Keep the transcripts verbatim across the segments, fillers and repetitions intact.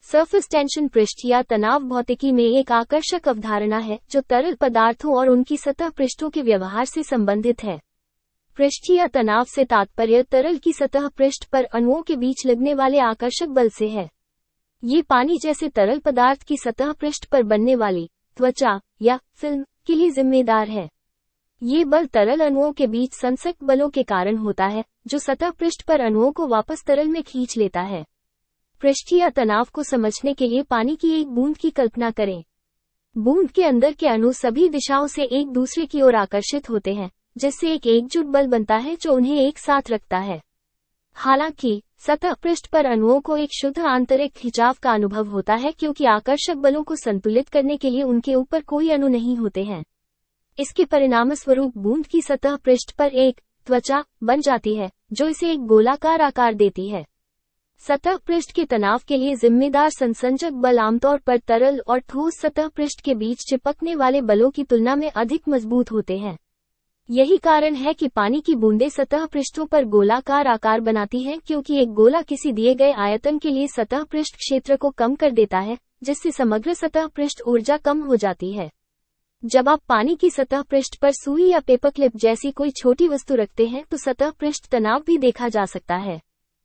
Surface tension पृष्ठ या तनाव भौतिकी में एक आकर्षक अवधारणा है जो तरल पदार्थों और उनकी सतह पृष्ठों के व्यवहार से संबंधित है। पृष्ठीय तनाव से तात्पर्य तरल की सतह पृष्ठ पर अणुओं के बीच लगने वाले आकर्षक बल से है। ये पानी जैसे तरल पदार्थ की सतह पृष्ठ पर बनने वाली त्वचा या फिल्म के लिए जिम्मेदार है। ये बल तरल अणुओं के बीच संसर्ग बलों के कारण होता है, जो सतह पृष्ठ पर अणुओं को वापस तरल में खींच लेता है। पृष्ठीय तनाव को समझने के लिए पानी की एक बूंद की कल्पना करें। बूंद के अंदर के अणु सभी दिशाओं से एक दूसरे की ओर आकर्षित होते हैं, जिससे एक एकजुट बल बनता है जो उन्हें एक साथ रखता है। हालांकि सतह पृष्ठ पर अणुओं को एक शुद्ध आंतरिक खिंचाव का अनुभव होता है, क्योंकि आकर्षक बलों को संतुलित करने के लिए उनके ऊपर कोई अणु नहीं होते हैं। इसके परिणामस्वरूप बूंद की सतह पृष्ठ पर एक त्वचा बन जाती है, जो इसे एक गोलाकार आकार देती है। सतह पृष्ठ के तनाव के लिए जिम्मेदार संसंजक बल आमतौर पर तरल और ठोस सतह पृष्ठ के बीच चिपकने वाले बलों की तुलना में अधिक मजबूत होते हैं। यही कारण है कि पानी की बूंदें सतह पृष्ठों पर गोलाकार आकार बनाती हैं, क्योंकि एक गोला किसी दिए गए आयतन के लिए सतह पृष्ठ क्षेत्र को कम कर देता है, जिससे समग्र सतह पृष्ठ ऊर्जा कम हो जाती है। जब आप पानी की सतह पृष्ठ पर सुई या पेपरक्लिप जैसी कोई छोटी वस्तु रखते हैं तो सतह पृष्ठ तनाव भी देखा जा सकता है।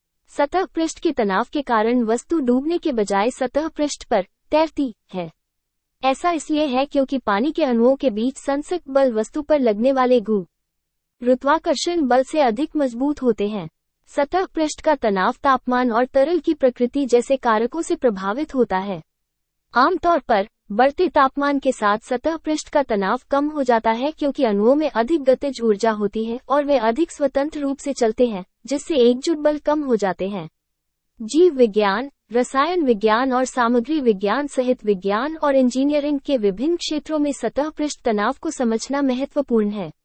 सतह पृष्ठ के तनाव के कारण वस्तु डूबने के बजाय सतह पृष्ठ पर तैरती है। ऐसा इसलिए है क्योंकि पानी के अणुओं के बीच संसर्ग बल वस्तु पर लगने वाले गुरुत्वाकर्षण बल से अधिक मजबूत होते हैं। सतह पृष्ठ का तनाव तापमान और तरल की प्रकृति जैसे कारकों से प्रभावित होता है। आमतौर पर बढ़ते तापमान के साथ सतह पृष्ठ का तनाव कम हो जाता है, क्योंकि अणुओं में अधिक गतिज ऊर्जा होती है और वे अधिक स्वतंत्र रूप से चलते हैं, जिससे एकजुट बल कम हो जाते हैं। जीव विज्ञान, रसायन विज्ञान और सामग्री विज्ञान सहित विज्ञान और इंजीनियरिंग के विभिन्न क्षेत्रों में सतह पृष्ठ तनाव को समझना महत्वपूर्ण है।